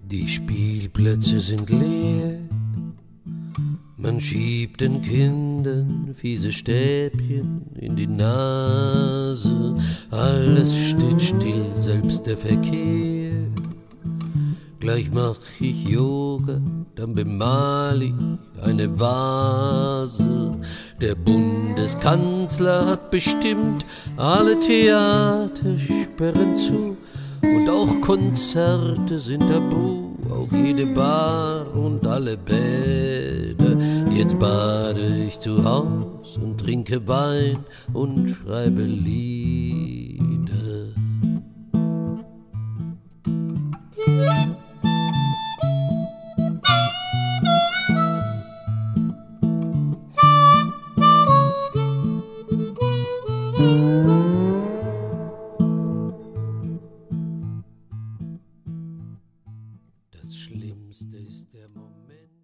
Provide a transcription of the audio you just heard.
Die Spielplätze sind leer, man schiebt den Kindern fiese Stäbchen in die Nase. Alles steht still, selbst der Verkehr. Gleich mach ich Yoga, dann bemal ich eine Vase. Der Bundeskanzler hat bestimmt, alle Theater sperren zu. Und auch Konzerte sind tabu, auch jede Bar und alle Bäder. Jetzt bade ich zu Haus und trinke Wein und schreibe Lieder. Das Schlimmste ist der Moment.